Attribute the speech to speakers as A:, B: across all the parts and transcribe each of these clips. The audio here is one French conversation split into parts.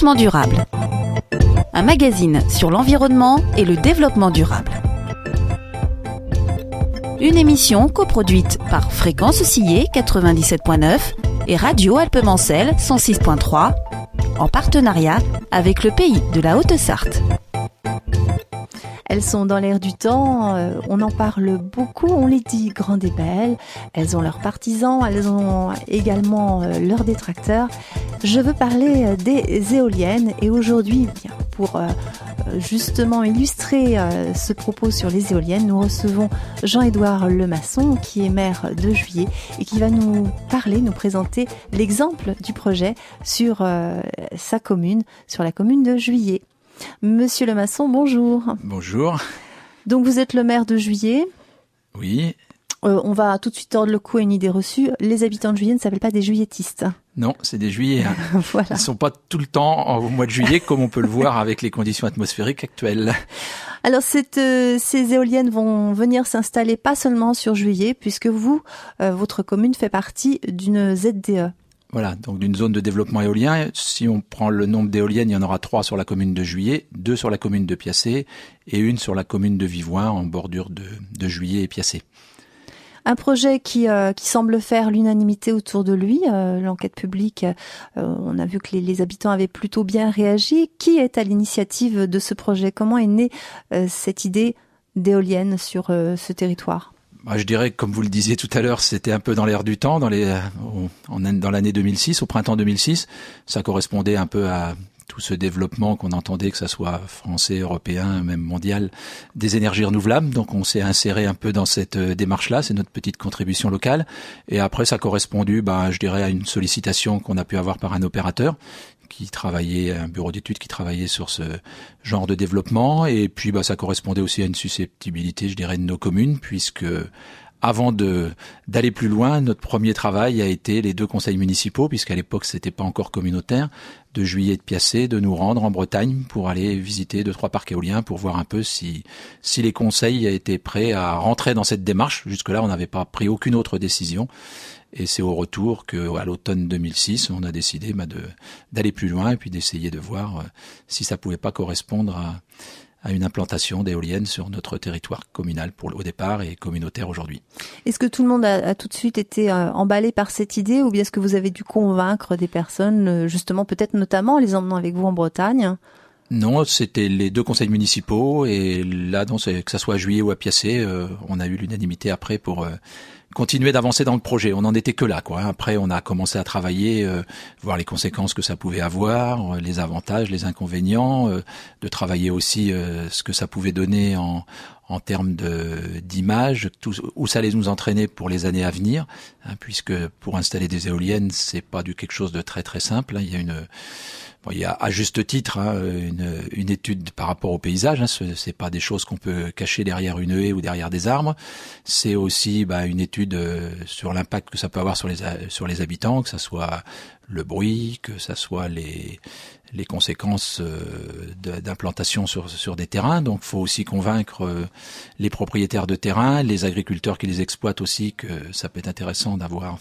A: Financement durable. Un magazine sur l'environnement et le développement durable. Une émission coproduite par Fréquence Sillé 97.9 et Radio Alpes-Mancelles 106.3 en partenariat avec le pays de la Haute-Sarthe.
B: Elles sont dans l'air du temps, on en parle beaucoup, on les dit grandes et belles, elles ont leurs partisans, elles ont également leurs détracteurs. Je veux parler des éoliennes et aujourd'hui, pour justement illustrer ce propos sur les éoliennes, nous recevons Jean-Édouard Lemasson qui est maire de Juillé et qui va nous parler, nous présenter l'exemple du projet sur sa commune, sur la commune de Juillé. Monsieur Lemasson, bonjour.
C: Bonjour.
B: Donc vous êtes le maire de Juillé.
C: Oui.
B: On va tout de suite tordre le cou à une idée reçue. Les habitants de Juillé ne s'appellent pas des juilletistes.
C: Non, c'est des juilléens.
B: Voilà.
C: Ils ne sont pas tout le temps au mois de juillet comme on peut le voir avec les conditions atmosphériques actuelles.
B: Alors ces éoliennes vont venir s'installer pas seulement sur Juillé puisque votre commune fait partie d'une ZDE.
C: Voilà, donc d'une zone de développement éolien. Si on prend le nombre d'éoliennes, il y en aura 3 sur la commune de Juillé, 2 sur la commune de Piacé et 1 sur la commune de Vivoin en bordure de Juillé et Piacé.
B: Un projet qui semble faire l'unanimité autour de lui. L'enquête publique, on a vu que les habitants avaient plutôt bien réagi. Qui est à l'initiative de ce projet ? Comment est née cette idée d'éolienne sur ce territoire ?
C: Je dirais, comme vous le disiez tout à l'heure, c'était un peu dans l'air du temps, dans l'année 2006, au printemps 2006. Ça correspondait un peu à tout ce développement qu'on entendait, que ça soit français, européen, même mondial, des énergies renouvelables. Donc on s'est inséré un peu dans cette démarche-là, c'est notre petite contribution locale. Et après, ça a correspondu, je dirais, à une sollicitation qu'on a pu avoir par un opérateur qui travaillait, un bureau d'études qui travaillait sur ce genre de développement. Et puis, ça correspondait aussi à une susceptibilité, je dirais, de nos communes, puisque avant d'aller plus loin, notre premier travail a été les 2 conseils municipaux, puisqu'à l'époque, c'était pas encore communautaire, de Juillé et de Piacé, de nous rendre en Bretagne pour aller visiter 2-3 parcs éoliens pour voir un peu si les conseils étaient prêts à rentrer dans cette démarche. Jusque-là, on n'avait pas pris aucune autre décision. Et c'est au retour qu'à l'automne 2006, on a décidé d'aller plus loin et puis d'essayer de voir si ça pouvait pas correspondre à une implantation d'éoliennes sur notre territoire communal au départ et communautaire aujourd'hui.
B: Est-ce que tout le monde a tout de suite été emballé par cette idée ou bien est-ce que vous avez dû convaincre des personnes, justement peut-être notamment en les emmenant avec vous en Bretagne ?
C: Non, c'était les 2 conseils municipaux et là, que ça soit à Juillé ou à Piacé, on a eu l'unanimité après pour continuer d'avancer dans le projet. On n'en était que là, quoi. Après, on a commencé à travailler, voir les conséquences que ça pouvait avoir, les avantages, les inconvénients, de travailler aussi ce que ça pouvait donner en termes d'image, où ça allait nous entraîner pour les années à venir, puisque pour installer des éoliennes, c'est pas quelque chose de très très simple. Il y a à juste titre une étude par rapport au paysage. C'est pas des choses qu'on peut cacher derrière une haie ou derrière des arbres. C'est aussi une étude sur l'impact que ça peut avoir sur les habitants, que ça soit le bruit, que ça soit les conséquences d'implantation sur des terrains. Donc, faut aussi convaincre les propriétaires de terrains, les agriculteurs qui les exploitent aussi, que ça peut être intéressant d'avoir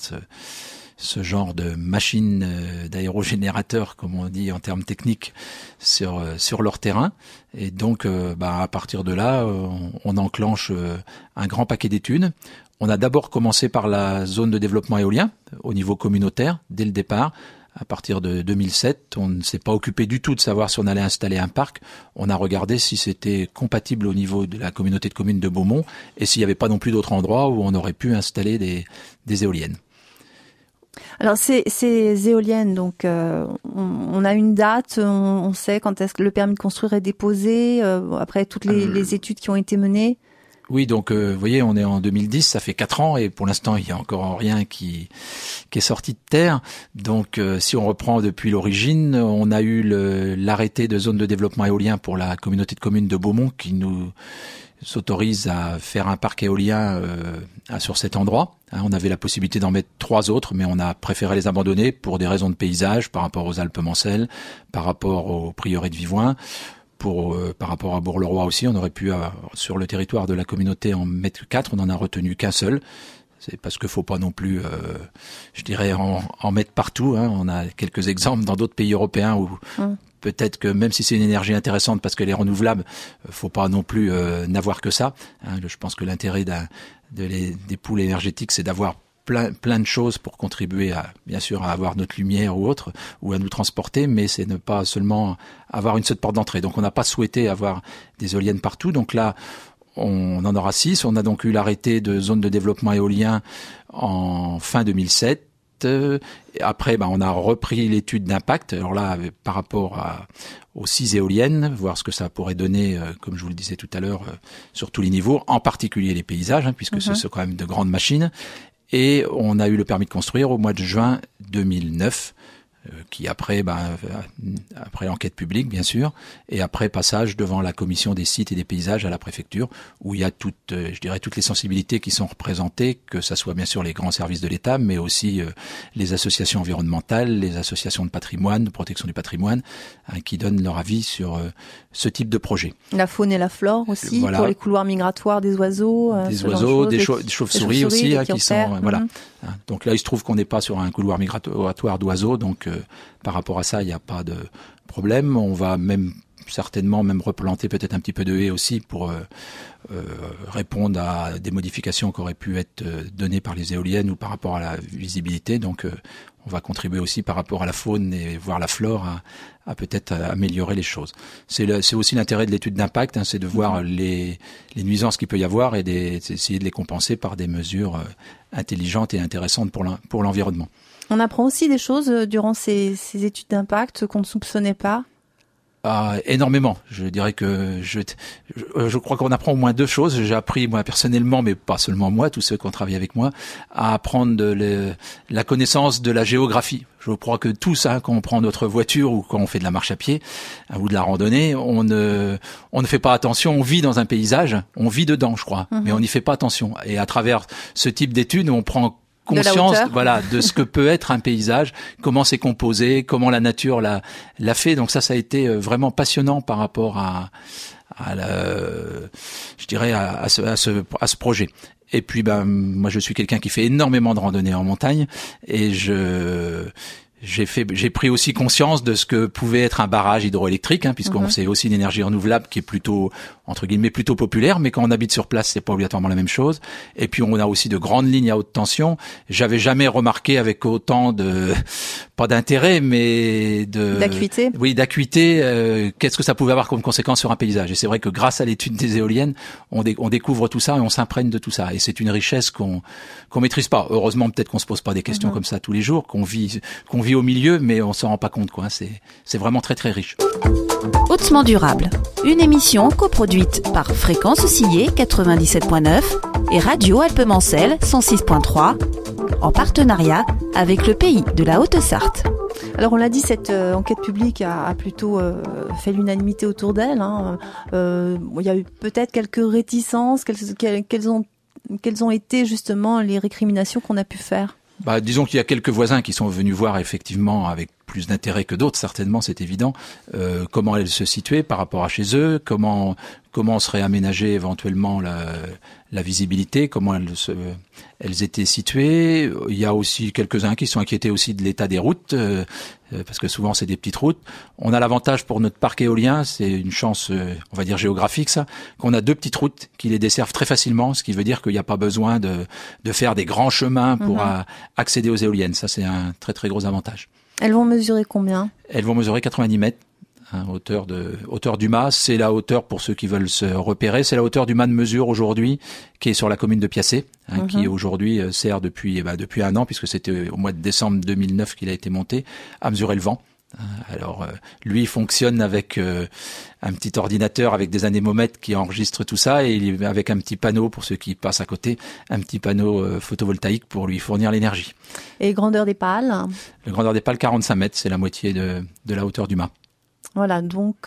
C: ce genre de machine d'aérogénérateur, comme on dit en termes techniques, sur leur terrain. Et donc, à partir de là, on enclenche un grand paquet d'études. On a d'abord commencé par la zone de développement éolien au niveau communautaire, dès le départ. À partir de 2007, on ne s'est pas occupé du tout de savoir si on allait installer un parc. On a regardé si c'était compatible au niveau de la communauté de communes de Beaumont et s'il n'y avait pas non plus d'autres endroits où on aurait pu installer des éoliennes.
B: Alors ces éoliennes, donc on a une date, on sait quand est-ce que le permis de construire est déposé, après toutes les études qui ont été menées.
C: Oui, donc vous voyez, on est en 2010, ça fait 4 ans et pour l'instant il y a encore rien qui est sorti de terre. Donc si on reprend depuis l'origine, on a eu l'arrêté de zone de développement éolien pour la communauté de communes de Beaumont qui nous s'autorise à faire un parc éolien sur cet endroit. On avait la possibilité d'en mettre 3 autres, mais on a préféré les abandonner pour des raisons de paysage, par rapport aux Alpes-Mancelles, par rapport au prieuré de Vivoin. Par rapport à Bourg-le-Roi aussi, on aurait pu, sur le territoire de la communauté, en mettre 4, on n'en a retenu qu'un seul. C'est parce qu'il faut pas non plus, je dirais, en mettre partout. Hein. On a quelques exemples dans d'autres pays européens où peut-être que même si c'est une énergie intéressante parce qu'elle est renouvelable, faut pas non plus n'avoir que ça. Hein. Je pense que l'intérêt des poules énergétiques, c'est d'avoir plein de choses pour contribuer bien sûr, à avoir notre lumière ou autre, ou à nous transporter, mais c'est ne pas seulement avoir une seule porte d'entrée. Donc on n'a pas souhaité avoir des éoliennes partout. Donc là, on en aura 6. On a donc eu l'arrêté de zone de développement éolien en fin 2007. Après, on a repris l'étude d'impact. Alors là, par rapport aux 6 éoliennes, voir ce que ça pourrait donner, comme je vous le disais tout à l'heure, sur tous les niveaux, en particulier les paysages, hein, puisque ce sont quand même de grandes machines. Et on a eu le permis de construire au mois de juin 2009, qui après enquête publique bien sûr, et après passage devant la commission des sites et des paysages à la préfecture, où il y a toutes les sensibilités qui sont représentées, que ça soit bien sûr les grands services de l'État, mais aussi les associations environnementales, les associations de patrimoine, de protection du patrimoine, hein, qui donnent leur avis sur ce type de projet.
B: La faune et la flore aussi, voilà. Pour les couloirs migratoires des oiseaux.
C: Des oiseaux, des chauves-souris aussi, hein, qui sont voilà. Donc là, il se trouve qu'on n'est pas sur un couloir migratoire d'oiseaux, donc par rapport à ça, il n'y a pas de problème. On va certainement replanter peut-être un petit peu de haies aussi pour répondre à des modifications qui auraient pu être données par les éoliennes ou par rapport à la visibilité. Donc on va contribuer aussi par rapport à la faune et voir la flore à peut-être améliorer les choses. C'est aussi l'intérêt de l'étude d'impact, hein, c'est de voir les nuisances qu'il peut y avoir et d'essayer de les compenser par des mesures intelligentes et intéressantes pour l'environnement.
B: On apprend aussi des choses durant ces études d'impact qu'on ne soupçonnait pas.
C: Énormément. Je dirais que je crois qu'on apprend au moins 2 choses. J'ai appris moi personnellement, mais pas seulement moi, tous ceux qui ont travaillé avec moi, à apprendre la connaissance de la géographie. Je crois que tous, hein, quand on prend notre voiture ou quand on fait de la marche à pied ou de la randonnée, on ne fait pas attention. On vit dans un paysage, on vit dedans, je crois, mais on n'y fait pas attention. Et à travers ce type d'études, on prend conscience de ce que peut être un paysage, comment c'est composé, comment la nature l'a fait. Donc ça a été vraiment passionnant par rapport à ce projet. Et puis moi je suis quelqu'un qui fait énormément de randonnées en montagne et j'ai pris aussi conscience de ce que pouvait être un barrage hydroélectrique, hein, puisqu'on c'est aussi une énergie renouvelable qui est plutôt, entre guillemets, plutôt populaire, mais quand on habite sur place, c'est pas obligatoirement la même chose. Et puis on a aussi de grandes lignes à haute tension. J'avais jamais remarqué avec autant pas d'intérêt, mais d'acuité. Oui, d'acuité, qu'est-ce que ça pouvait avoir comme conséquence sur un paysage. Et c'est vrai que grâce à l'étude des éoliennes, on découvre tout ça et on s'imprègne de tout ça. Et c'est une richesse qu'on maîtrise pas. Heureusement, peut-être qu'on se pose pas des questions comme ça tous les jours, qu'on vit au milieu, mais on s'en rend pas compte, quoi. C'est vraiment très très riche.
A: Hautement durable, une émission coproduite par Fréquence Sillé 97.9 et Radio Alpes-Mancel 106.3 en partenariat avec le pays de la Haute-Sarthe.
B: Alors on l'a dit, cette enquête publique a plutôt fait l'unanimité autour d'elle. Hein. Il y a eu peut-être quelques réticences. Quelles ont été justement les récriminations qu'on a pu faire ?
C: Disons qu'il y a quelques voisins qui sont venus voir effectivement avec plus d'intérêt que d'autres, certainement, c'est évident, comment elles se situaient par rapport à chez eux, comment serait aménagée éventuellement la visibilité, comment elles étaient situées. Il y a aussi quelques-uns qui sont inquiétés aussi de l'état des routes, parce que souvent c'est des petites routes. On a l'avantage pour notre parc éolien, c'est une chance, on va dire géographique ça, qu'on a 2 petites routes qui les desservent très facilement, ce qui veut dire qu'il n'y a pas besoin de faire des grands chemins pour accéder aux éoliennes. Ça, c'est un très très gros avantage.
B: Elles vont mesurer combien ?
C: Elles vont mesurer 90 mètres. Hauteur du mât, c'est la hauteur pour ceux qui veulent se repérer, c'est la hauteur du mât de mesure aujourd'hui qui est sur la commune de Piacé, qui aujourd'hui sert depuis 1 an, puisque c'était au mois de décembre 2009 qu'il a été monté, à mesurer le vent. Alors lui il fonctionne avec un petit ordinateur avec des anémomètres qui enregistre tout ça, et avec un petit panneau pour ceux qui passent à côté, un petit panneau photovoltaïque pour lui fournir l'énergie.
B: Et grandeur des pales ?
C: La grandeur des pales 45 mètres, c'est la moitié de la hauteur du mât.
B: Voilà, donc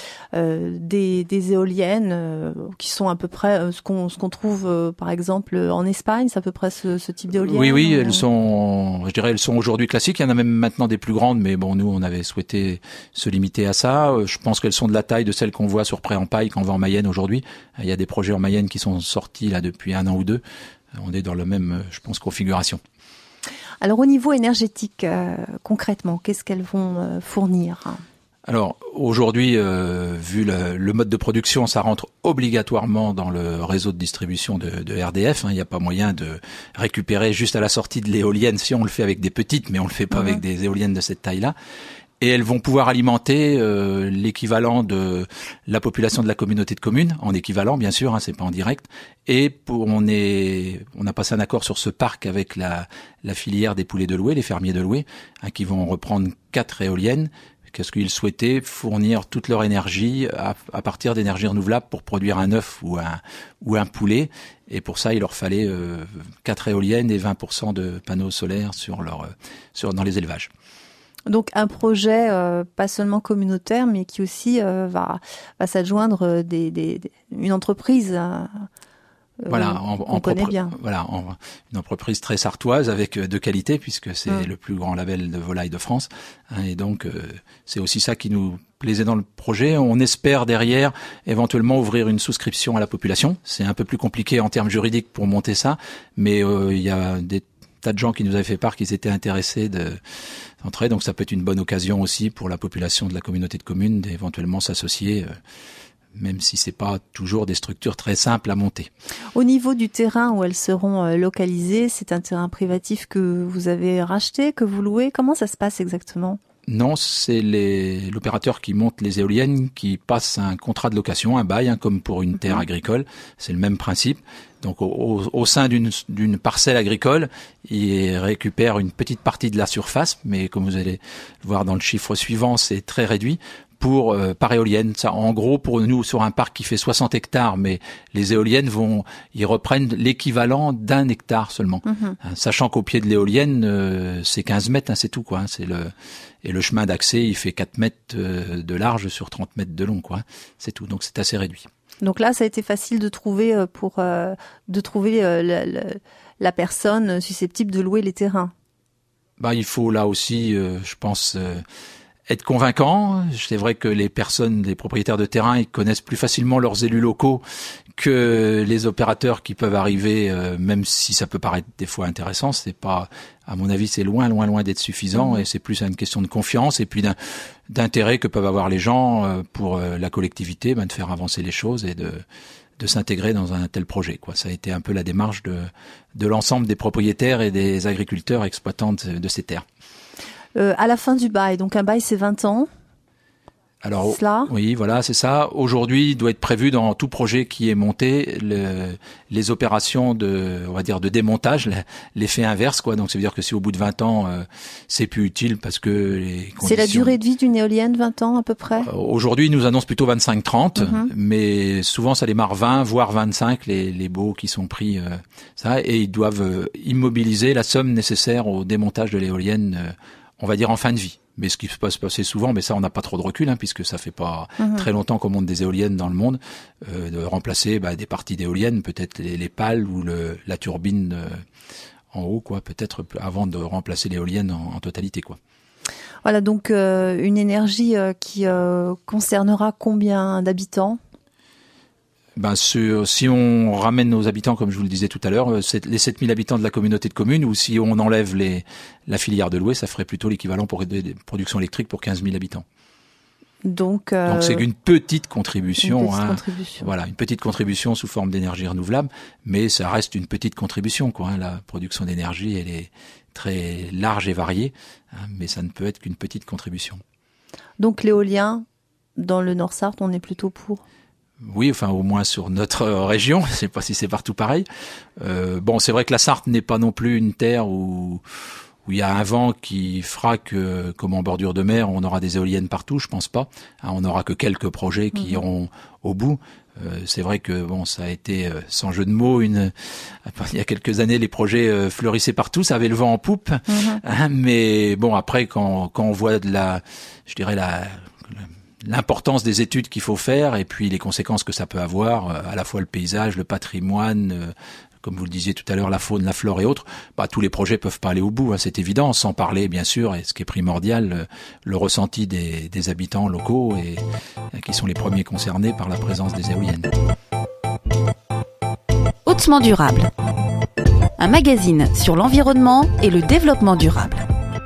B: des éoliennes qui sont à peu près ce qu'on trouve par exemple en Espagne, c'est à peu près ce type d'éoliennes.
C: Oui, elles sont aujourd'hui classiques. Il y en a même maintenant des plus grandes, mais bon, nous on avait souhaité se limiter à ça. Je pense qu'elles sont de la taille de celles qu'on voit sur Pré-en-Paille quand on va en Mayenne aujourd'hui. Il y a des projets en Mayenne qui sont sortis là depuis 1 an ou 2. on est dans la même, je pense, configuration.
B: Alors au niveau énergétique, concrètement, qu'est-ce qu'elles vont fournir ?
C: Alors aujourd'hui, vu le mode de production, ça rentre obligatoirement dans le réseau de distribution de RDF. Il n'y a pas moyen de récupérer juste à la sortie de l'éolienne, si on le fait avec des petites, mais on le fait pas avec des éoliennes de cette taille-là. Et elles vont pouvoir alimenter l'équivalent de la population de la communauté de communes, en équivalent bien sûr, c'est pas en direct. Et on a passé un accord sur ce parc avec la filière des poulets de Loué, les fermiers de Loué, qui vont reprendre 4 éoliennes. Qu'est-ce qu'ils souhaitaient fournir toute leur énergie à partir d'énergie renouvelable pour produire un œuf ou un poulet. Et pour ça, il leur fallait 4 éoliennes et 20% de panneaux solaires dans les élevages.
B: Donc un projet pas seulement communautaire, mais qui aussi va s'adjoindre une entreprise.
C: Voilà,
B: on connaît bien.
C: Voilà, une entreprise très sartoise avec de qualité, puisque c'est le plus grand label de volaille de France. Et donc c'est aussi ça qui nous plaisait dans le projet. On espère derrière éventuellement ouvrir une souscription à la population. C'est un peu plus compliqué en termes juridiques pour monter ça, mais il y a des tas de gens qui nous avaient fait part qu'ils étaient intéressés d'entrer. Donc ça peut être une bonne occasion aussi pour la population de la communauté de communes d'éventuellement s'associer. Même si c'est pas toujours des structures très simples à monter.
B: Au niveau du terrain où elles seront localisées, c'est un terrain privatif que vous avez racheté, que vous louez. Comment ça se passe exactement ?
C: Non, c'est l'opérateur qui monte les éoliennes qui passe un contrat de location, un bail, comme pour une terre agricole. C'est le même principe. Donc au sein d'une parcelle agricole, il récupère une petite partie de la surface, mais comme vous allez voir dans le chiffre suivant, c'est très réduit. Par éolienne. Ça, en gros, pour nous, sur un parc qui fait 60 hectares, mais les éoliennes ils reprennent l'équivalent d'1 hectare seulement. Sachant qu'au pied de l'éolienne, c'est 15 mètres, c'est tout, quoi. Et le chemin d'accès, il fait 4 mètres de large sur 30 mètres de long, quoi. C'est tout. Donc, c'est assez réduit.
B: Donc là, ça a été facile de trouver la personne susceptible de louer les terrains.
C: Il faut là aussi, je pense, être convaincant. C'est vrai que les propriétaires de terrain, ils connaissent plus facilement leurs élus locaux que les opérateurs qui peuvent arriver, même si ça peut paraître des fois intéressant. C'est pas, à mon avis, c'est loin d'être suffisant, et c'est plus une question de confiance et puis d'intérêt que peuvent avoir les gens pour la collectivité, de faire avancer les choses et de s'intégrer dans un tel projet, quoi. Ça a été un peu la démarche de l'ensemble des propriétaires et des agriculteurs exploitants de ces terres.
B: À la fin du bail, donc un bail c'est 20 ans.
C: Alors
B: cela.
C: Oui, voilà, c'est ça. Aujourd'hui, il doit être prévu dans tout projet qui est monté les opérations de démontage, l'effet inverse, quoi. Donc ça veut dire que si au bout de 20 ans c'est plus utile parce que les conditions...
B: C'est la durée de vie d'une éolienne, 20 ans à peu près.
C: Aujourd'hui, ils nous annoncent plutôt 25-30, mais souvent ça démarre 20 voire 25 les baux qui sont pris et ils doivent immobiliser la somme nécessaire au démontage de l'éolienne, on va dire en fin de vie. Mais ce qui peut se passer souvent, mais ça on n'a pas trop de recul, puisque ça fait pas très longtemps qu'on monte des éoliennes dans le monde, de remplacer des parties d'éoliennes, peut-être les pales ou la turbine en haut, quoi, peut-être avant de remplacer l'éolienne en totalité, quoi.
B: Voilà, donc une énergie qui concernera combien d'habitants ?
C: Si on ramène nos habitants, comme je vous le disais tout à l'heure, les 7000 habitants de la communauté de communes, ou si on enlève la filière de Loué, ça ferait plutôt l'équivalent pour des productions électriques pour 15 000 habitants. Donc c'est une petite contribution. Voilà, une petite contribution sous forme d'énergie renouvelable, mais ça reste une petite contribution, quoi. La production d'énergie, elle est très large et variée, mais ça ne peut être qu'une petite contribution.
B: Donc l'éolien, dans le Nord-Sarthe, on est plutôt pour ?
C: Oui, au moins sur notre région. Je sais pas si c'est partout pareil. C'est vrai que la Sarthe n'est pas non plus une terre où il y a un vent qui fera que, comme en bordure de mer, on aura des éoliennes partout. Je pense pas. On n'aura que quelques projets qui iront au bout. C'est vrai que ça a été, sans jeu de mots, il y a quelques années, les projets fleurissaient partout, ça avait le vent en poupe. Mais après, quand on voit l'importance des études qu'il faut faire et puis les conséquences que ça peut avoir, à la fois le paysage, le patrimoine, comme vous le disiez tout à l'heure, la faune, la flore et autres, tous les projets peuvent pas aller au bout, c'est évident, sans parler bien sûr, et ce qui est primordial, le ressenti des habitants locaux et qui sont les premiers concernés par la présence des éoliennes.
A: Hautement durable. un magazine sur l'environnement et le développement durable.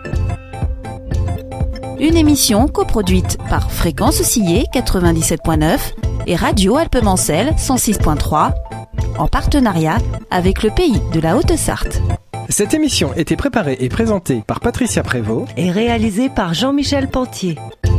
A: Une émission coproduite par Fréquence Sillé 97.9 et Radio Alpes-Mancelles 106.3 en partenariat avec le pays de la Haute-Sarthe.
D: Cette émission était préparée et présentée par Patricia Prévost
E: et réalisée par Jean-Michel Pantier.